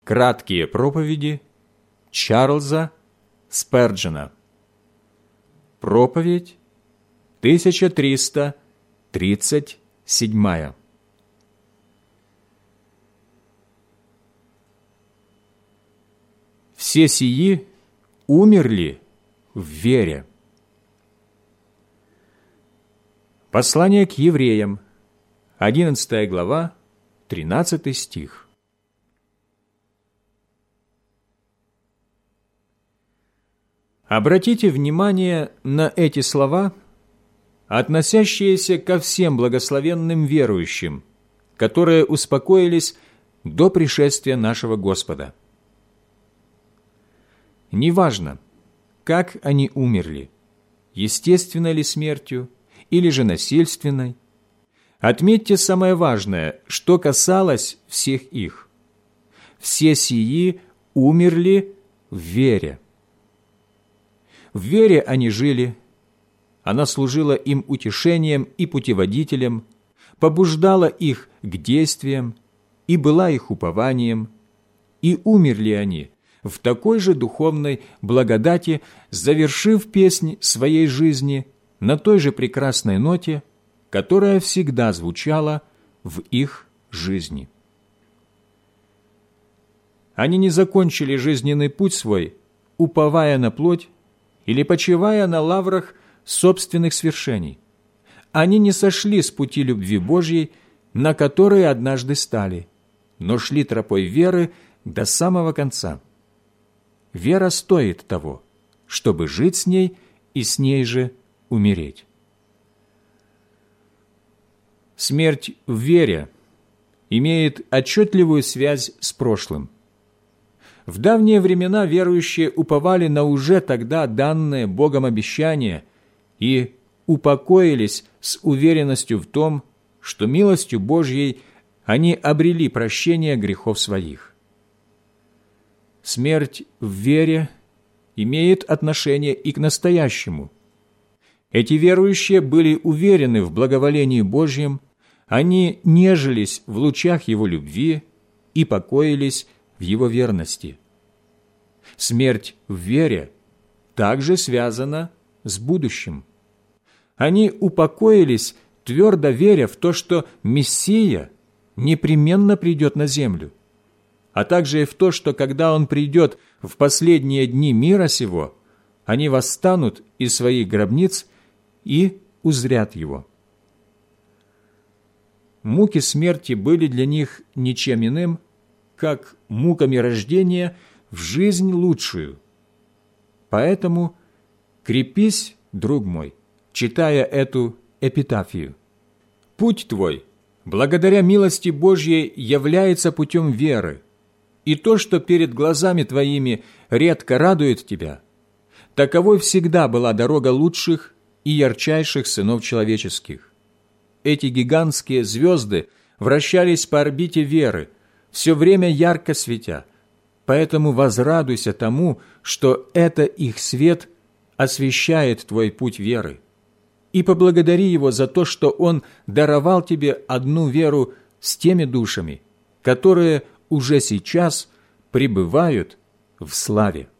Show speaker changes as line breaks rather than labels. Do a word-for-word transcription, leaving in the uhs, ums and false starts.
Краткие проповеди Чарльза Сперджена. Проповедь тысяча триста тридцать седьмая. Все сии умерли в вере. Послание к евреям, одиннадцатая глава, тринадцатый стих. Обратите внимание на эти слова, относящиеся ко всем благословенным верующим, которые успокоились до пришествия нашего Господа. Неважно, как они умерли, естественной ли смертью или же насильственной, отметьте самое важное, что касалось всех их. Все сии умерли в вере. В вере они жили, она служила им утешением и путеводителем, побуждала их к действиям и была их упованием, и умерли они в такой же духовной благодати, завершив песнь своей жизни на той же прекрасной ноте, которая всегда звучала в их жизни. Они не закончили жизненный путь свой, уповая на плоть или почивая на лаврах собственных свершений. Они не сошли с пути любви Божьей, на которые однажды стали, но шли тропой веры до самого конца. Вера стоит того, чтобы жить с ней и с ней же умереть. Смерть в вере имеет отчетливую связь с прошлым. В давние времена верующие уповали на уже тогда данное Богом обещание и упокоились с уверенностью в том, что милостью Божьей они обрели прощение грехов своих. Смерть в вере имеет отношение и к настоящему. Эти верующие были уверены в благоволении Божьем, они нежились в лучах Его любви и покоились в Его верности. Смерть в вере также связана с будущим. Они упокоились, твердо веря в то, что Мессия непременно придет на землю, а также и в то, что когда Он придет в последние дни мира сего, они восстанут из своих гробниц и узрят Его. Муки смерти были для них ничем иным, как муками рождения в жизнь лучшую. Поэтому крепись, друг мой, читая эту эпитафию. Путь твой, благодаря милости Божьей, является путем веры, и то, что перед глазами твоими редко радует тебя, таковой всегда была дорога лучших и ярчайших сынов человеческих. Эти гигантские звезды вращались по орбите веры, все время ярко светя, поэтому возрадуйся тому, что это их свет освещает твой путь веры, и поблагодари Его за то, что Он даровал тебе одну веру с теми душами, которые уже сейчас пребывают в славе.